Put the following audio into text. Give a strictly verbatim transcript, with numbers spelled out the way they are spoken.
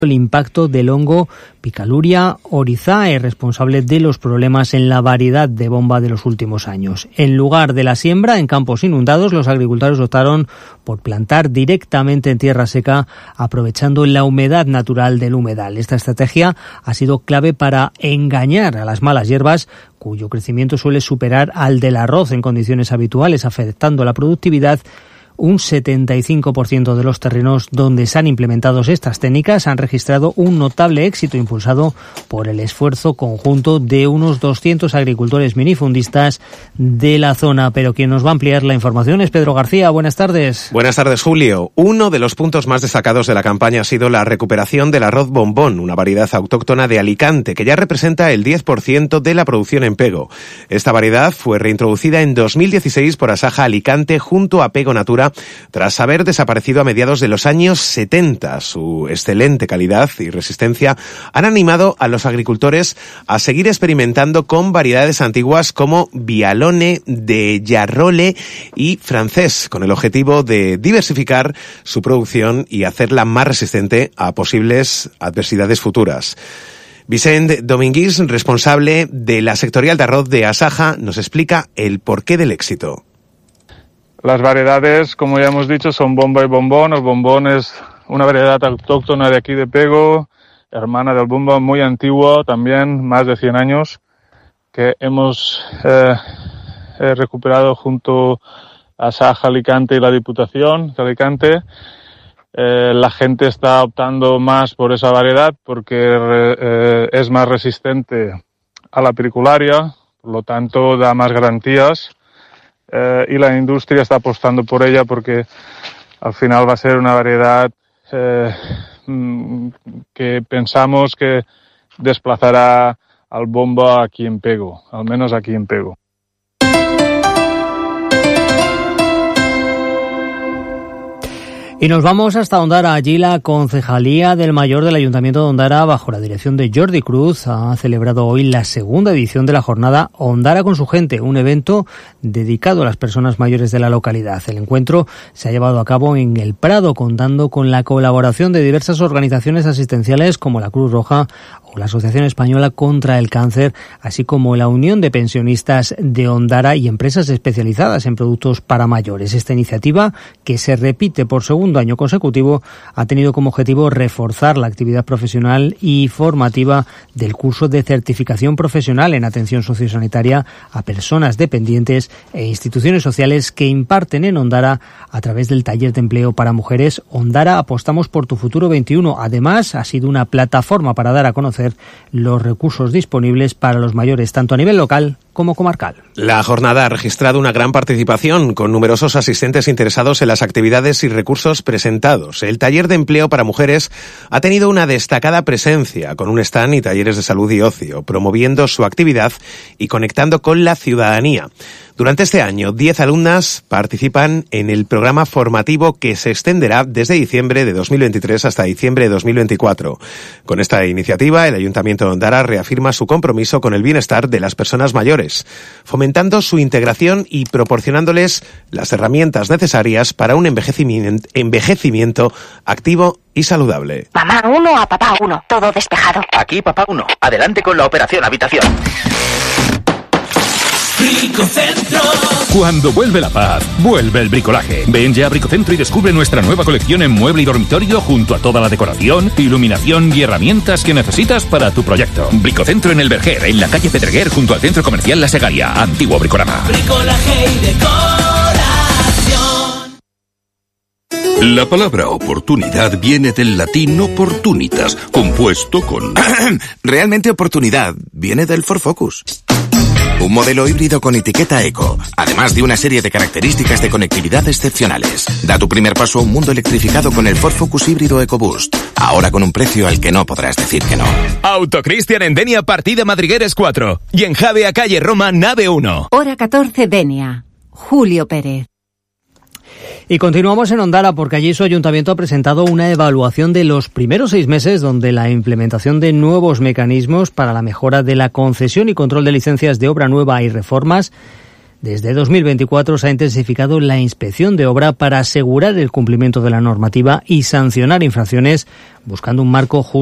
el impacto del hongo Picaluria oryzae, responsable de los problemas en la variedad de bomba de los últimos años. En lugar de la siembra en campos inundados, los agricultores optaron por plantar directamente en tierra seca, aprovechando la humedad natural del humedal. Esta estrategia ha sido clave para engañar a las malas hierbas, cuyo crecimiento suele superar al del arroz en condiciones habituales, afectando la productividad. Un setenta y cinco por ciento de los terrenos donde se han implementado estas técnicas han registrado un notable éxito impulsado por el esfuerzo conjunto de unos doscientos agricultores minifundistas de la zona. Pero quien nos va a ampliar la información es Pedro García. Buenas tardes. Buenas tardes, Julio. Uno de los puntos más destacados de la campaña ha sido la recuperación del arroz bombón, una variedad autóctona de Alicante que ya representa el diez por ciento de la producción en pego. Esta variedad fue reintroducida en dos mil dieciséis por Asaja Alicante junto a Pego Natura, tras haber desaparecido a mediados de los años setenta. Su excelente calidad y resistencia han animado a los agricultores a seguir experimentando con variedades antiguas como Vialone, de Yarrole y Francés, con el objetivo de diversificar su producción y hacerla más resistente a posibles adversidades futuras. Vicente Dominguís, responsable de la sectorial de arroz de Asaja, nos explica el porqué del éxito. Las variedades, como ya hemos dicho, son bomba y bombón. El bombón es una variedad autóctona de aquí de Pego, hermana del bombón, muy antigua, también más de cien años, que hemos eh, eh, recuperado junto a Saja Alicante y la Diputación de Alicante. Eh, la gente está optando más por esa variedad porque eh, es más resistente a la pericularia, por lo tanto da más garantías. Eh, y la industria está apostando por ella porque al final va a ser una variedad eh, que pensamos que desplazará al bomba aquí en Pego, al menos aquí en Pego. Y nos vamos hasta Ondara. Allí la Concejalía del Mayor del Ayuntamiento de Ondara, bajo la dirección de Jordi Cruz, ha celebrado hoy la segunda edición de la jornada Ondara con su gente, un evento dedicado a las personas mayores de la localidad. El encuentro se ha llevado a cabo en El Prado, contando con la colaboración de diversas organizaciones asistenciales como la Cruz Roja o la Asociación Española contra el Cáncer, así como la Unión de Pensionistas de Ondara y empresas especializadas en productos para mayores. Esta iniciativa, que se repite por segundo año consecutivo, ha tenido como objetivo reforzar la actividad profesional y formativa del curso de certificación profesional en atención sociosanitaria a personas dependientes e instituciones sociales que imparten en Ondara a través del taller de empleo para mujeres Ondara Apostamos por tu Futuro veintiuno. Además, ha sido una plataforma para dar a conocer los recursos disponibles para los mayores, tanto a nivel local como comarcal. La jornada ha registrado una gran participación, con numerosos asistentes interesados en las actividades y recursos presentados. El taller de empleo para mujeres ha tenido una destacada presencia, con un stand y talleres de salud y ocio, promoviendo su actividad y conectando con la ciudadanía. Durante este año, diez alumnas participan en el programa formativo que se extenderá desde diciembre de dos mil veintitrés hasta diciembre de dos mil veinticuatro. Con esta iniciativa, el Ayuntamiento de Ondara reafirma su compromiso con el bienestar de las personas mayores, fomentando su integración y proporcionándoles las herramientas necesarias para un envejecimiento, envejecimiento activo y saludable. Mamá uno a papá uno, todo despejado. Aquí papá uno, adelante con la operación habitación. Bricocentro. Cuando vuelve la paz, vuelve el bricolaje. Ven ya a Bricocentro y descubre nuestra nueva colección en mueble y dormitorio junto a toda la decoración, iluminación y herramientas que necesitas para tu proyecto. Bricocentro en El Verger, en la calle Pedreguer, junto al Centro Comercial La Segaria, antiguo Bricorama. Bricolaje y decoración. La palabra oportunidad viene del latín opportunitas, compuesto con... Realmente oportunidad viene del Ford Focus. Un modelo híbrido con etiqueta eco, además de una serie de características de conectividad excepcionales. Da tu primer paso a un mundo electrificado con el Ford Focus híbrido EcoBoost. Ahora con un precio al que no podrás decir que no. Autocristian en Denia, partida Madrigueres cuatro. Y en Javea, calle Roma, nave uno. Hora catorce, Denia. Julio Pérez. Y continuamos en Ondara porque allí su ayuntamiento ha presentado una evaluación de los primeros seis meses donde la implementación de nuevos mecanismos para la mejora de la concesión y control de licencias de obra nueva y reformas Desde dos mil veinticuatro se ha intensificado la inspección de obra para asegurar el cumplimiento de la normativa y sancionar infracciones, buscando un marco justo